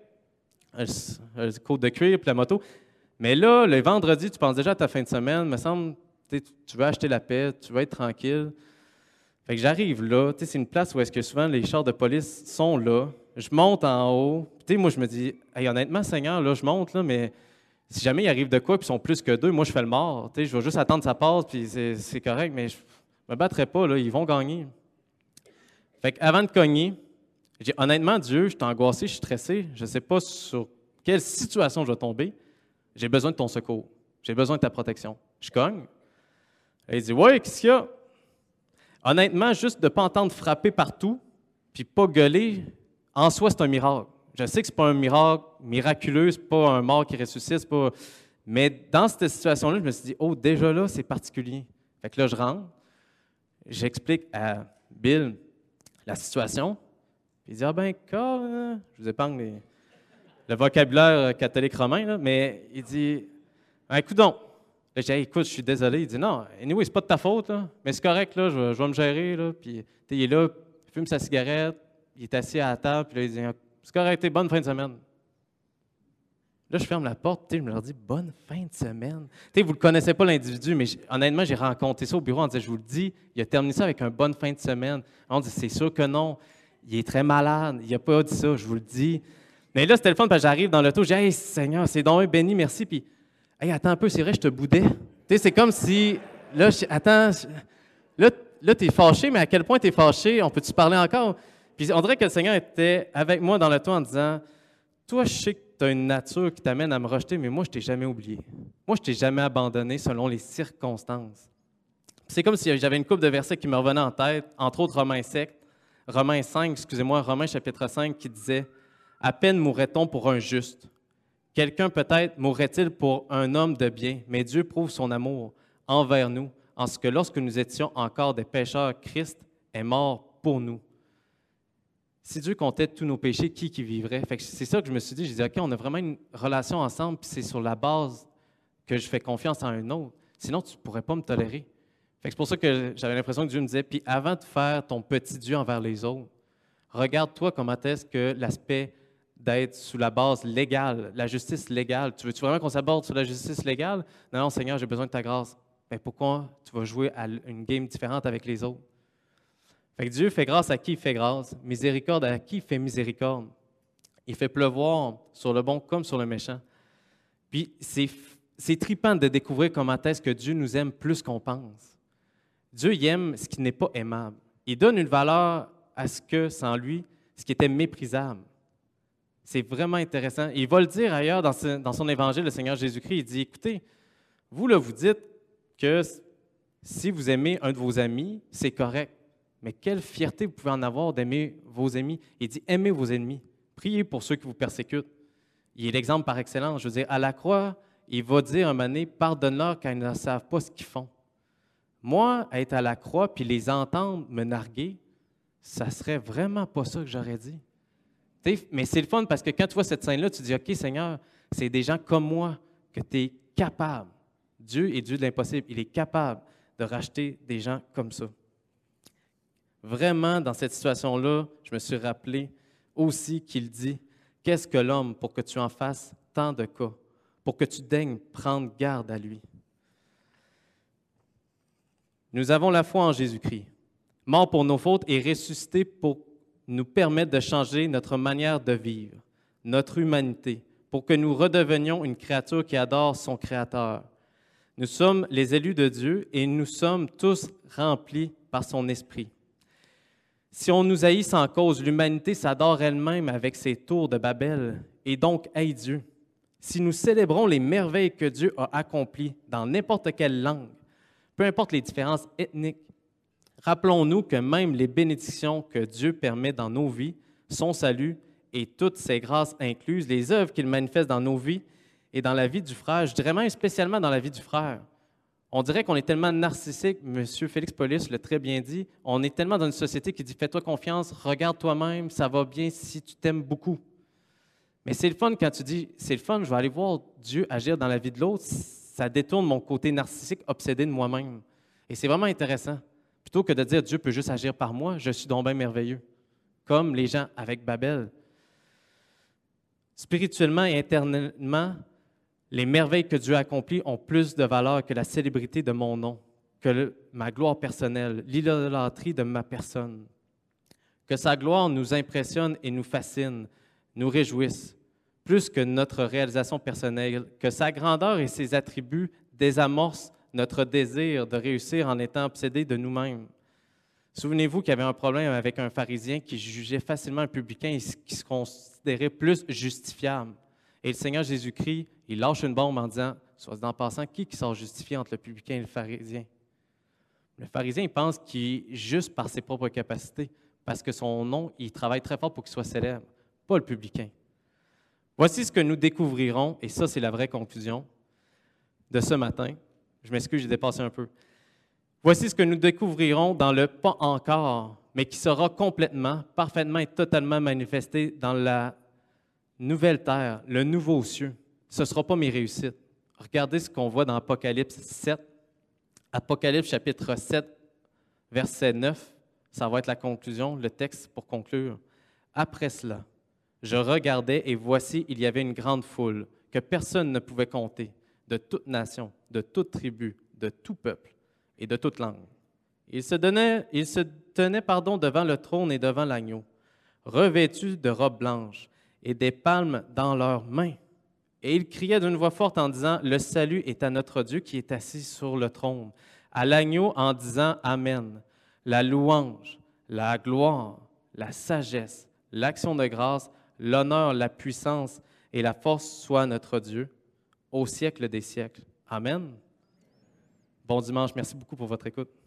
Le côte de cuir, puis la moto. Mais là, le vendredi, tu penses déjà à ta fin de semaine, me semble, tu veux acheter la paix, tu veux être tranquille. Fait que j'arrive là, c'est une place où est-ce que souvent les chars de police sont là. Je monte en haut. Puis moi, je me dis, hey, honnêtement, Seigneur, là, je monte, là, mais si jamais il arrive de quoi, puis ils sont plus que deux, moi, je fais le mort. Je vais juste attendre sa passe, puis c'est, c'est correct, mais je me battrai pas, là, ils vont gagner. Fait qu'avant de cogner, j'ai dit, honnêtement, Dieu, je suis angoissé, je suis stressé, je ne sais pas sur quelle situation je vais tomber. J'ai besoin de ton secours. J'ai besoin de ta protection. Je cogne. Et il dit, ouais, qu'est-ce qu'il y a? Honnêtement, juste de ne pas entendre frapper partout, puis pas gueuler, en soi, c'est un miracle. Je sais que ce n'est pas un miracle miraculeux, ce n'est pas un mort qui ressuscite, c'est pas... Mais dans cette situation-là, je me suis dit, oh, déjà là, c'est particulier. Fait que là, je rentre, j'explique à Bill la situation, puis il dit, ah ben, car, hein? Je vous épargne les... le vocabulaire catholique romain, là, mais il dit, un coup donc. Là, j'ai dit, hey, écoute, je suis désolé. Il dit, non, anyway, c'est pas de ta faute, là, mais c'est correct, là, je, vais, je vais me gérer. Là. Puis, il est là, il fume sa cigarette, il est assis à la table, puis là, il dit, c'est correct, t'es bonne fin de semaine. Là, je ferme la porte, je me leur dis, bonne fin de semaine. T'sais, vous ne le connaissez pas, l'individu, mais honnêtement, j'ai rencontré ça au bureau, on disait, je vous le dis, il a terminé ça avec une bonne fin de semaine. On dit, c'est sûr que non. il est très malade. Il n'a pas dit ça, je vous le dis. Mais là, c'était le fun, parce que j'arrive dans l'auto, je dis « Hey, Seigneur, c'est donc béni, merci. » Puis, « Hey, attends un peu, c'est vrai, je te boudais. » Tu sais, c'est comme si, là, je, attends, je, là, là tu es fâché, mais à quel point tu es fâché? On peut-tu parler encore? Puis, on dirait que le Seigneur était avec moi dans l'auto en disant « Toi, je sais que tu as une nature qui t'amène à me rejeter, mais moi, je t'ai jamais oublié. Moi, je t'ai jamais abandonné selon les circonstances. » C'est comme si j'avais une couple de versets qui me revenaient en tête, entre autres Romains cinq, Romains cinq, excusez-moi, Romains chapitre cinq, qui disait « À peine mourrait-on pour un juste. Quelqu'un peut-être mourrait-il pour un homme de bien, mais Dieu prouve son amour envers nous, en ce que lorsque nous étions encore des pécheurs, Christ est mort pour nous. » Si Dieu comptait tous nos péchés, qui qui vivrait? Fait que c'est ça que je me suis dit. J'ai dit, OK, on a vraiment une relation ensemble, puis c'est sur la base que je fais confiance à un autre. Sinon, tu ne pourrais pas me tolérer. Fait que c'est pour ça que j'avais l'impression que Dieu me disait, puis avant de faire ton petit Dieu envers les autres, regarde-toi comment est-ce que l'aspect d'être sous la base légale, la justice légale, tu veux-tu vraiment qu'on s'aborde sur la justice légale? Non, non, Seigneur, j'ai besoin de ta grâce. Mais pourquoi tu vas jouer à une game différente avec les autres? Fait que Dieu fait grâce à qui il fait grâce, miséricorde à qui il fait miséricorde. Il fait pleuvoir sur le bon comme sur le méchant. Puis c'est, c'est trippant de découvrir comment est-ce que Dieu nous aime plus qu'on pense. Dieu il aime ce qui n'est pas aimable. Il donne une valeur à ce que, sans lui, ce qui était méprisable. C'est vraiment intéressant. Il va le dire ailleurs dans, ce, dans son évangile, le Seigneur Jésus-Christ, il dit, écoutez, vous là, vous dites que si vous aimez un de vos amis, c'est correct. Mais quelle fierté vous pouvez en avoir d'aimer vos amis. Il dit, aimez vos ennemis. Priez pour ceux qui vous persécutent. Il est l'exemple par excellence. Je veux dire, à la croix, il va dire un moment donné, pardonne-leur quand ils ne savent pas ce qu'ils font. Moi, être à la croix puis les entendre me narguer, ça serait vraiment pas ça que j'aurais dit. T'sais, mais c'est le fun parce que quand tu vois cette scène-là, tu dis, OK, Seigneur, c'est des gens comme moi que tu es capable. Dieu est Dieu de l'impossible. Il est capable de racheter des gens comme ça. Vraiment, dans cette situation-là, je me suis rappelé aussi qu'il dit « Qu'est-ce que l'homme pour que tu en fasses tant de cas, pour que tu daignes prendre garde à lui? » Nous avons la foi en Jésus-Christ, mort pour nos fautes et ressuscité pour nous permettre de changer notre manière de vivre, notre humanité, pour que nous redevenions une créature qui adore son Créateur. Nous sommes les élus de Dieu et nous sommes tous remplis par son Esprit. Si on nous haït sans cause, l'humanité s'adore elle-même avec ses tours de Babel et donc haït Dieu. Si nous célébrons les merveilles que Dieu a accomplies dans n'importe quelle langue, peu importe les différences ethniques, rappelons-nous que même les bénédictions que Dieu permet dans nos vies, son salut et toutes ses grâces incluses, les œuvres qu'il manifeste dans nos vies et dans la vie du frère, je dirais même spécialement dans la vie du frère. On dirait qu'on est tellement narcissique, M. Félix Paulus l'a très bien dit, on est tellement dans une société qui dit « fais-toi confiance, regarde toi-même, ça va bien si tu t'aimes beaucoup ». Mais c'est le fun quand tu dis « c'est le fun, je vais aller voir Dieu agir dans la vie de l'autre », ça détourne mon côté narcissique obsédé de moi-même. Et c'est vraiment intéressant. Plutôt que de dire « Dieu peut juste agir par moi, je suis donc bien merveilleux », comme les gens avec Babel. Spirituellement et éternellement, les merveilles que Dieu a accomplies ont plus de valeur que la célébrité de mon nom, que le, ma gloire personnelle, l'idolâtrie de ma personne. Que sa gloire nous impressionne et nous fascine, nous réjouisse, plus que notre réalisation personnelle, que sa grandeur et ses attributs désamorcent notre désir de réussir en étant obsédé de nous-mêmes. Souvenez-vous qu'il y avait un problème avec un pharisien qui jugeait facilement un publicain et qui se considérait plus justifiable. Et le Seigneur Jésus-Christ, il lâche une bombe en disant, soit dit en passant, qui qui sort justifié entre le publicain et le pharisien? Le pharisien, il pense qu'il est juste par ses propres capacités, parce que son nom, il travaille très fort pour qu'il soit célèbre, pas le publicain. Voici ce que nous découvrirons, et ça, c'est la vraie conclusion de ce matin. Je m'excuse, j'ai dépassé un peu. Voici ce que nous découvrirons dans le « pas encore », mais qui sera complètement, parfaitement et totalement manifesté dans la nouvelle terre, le nouveau cieux. Ce ne sera pas mes réussites. Regardez ce qu'on voit dans Apocalypse sept. Apocalypse chapitre sept, verset neuf. Ça va être la conclusion, le texte pour conclure. Après cela, je regardais et voici, il y avait une grande foule que personne ne pouvait compter, de toute nation, de toute tribu, de tout peuple et de toute langue. Ils se, donnaient, ils se tenaient pardon, devant le trône et devant l'agneau. revêtus de robes blanches et des palmes dans leurs mains. Et ils criaient d'une voix forte en disant, « Le salut est à notre Dieu qui est assis sur le trône, à l'agneau en disant, Amen. La louange, la gloire, la sagesse, l'action de grâce, l'honneur, la puissance et la force soient à notre Dieu, au siècle des siècles. Amen. » Bon dimanche. Merci beaucoup pour votre écoute.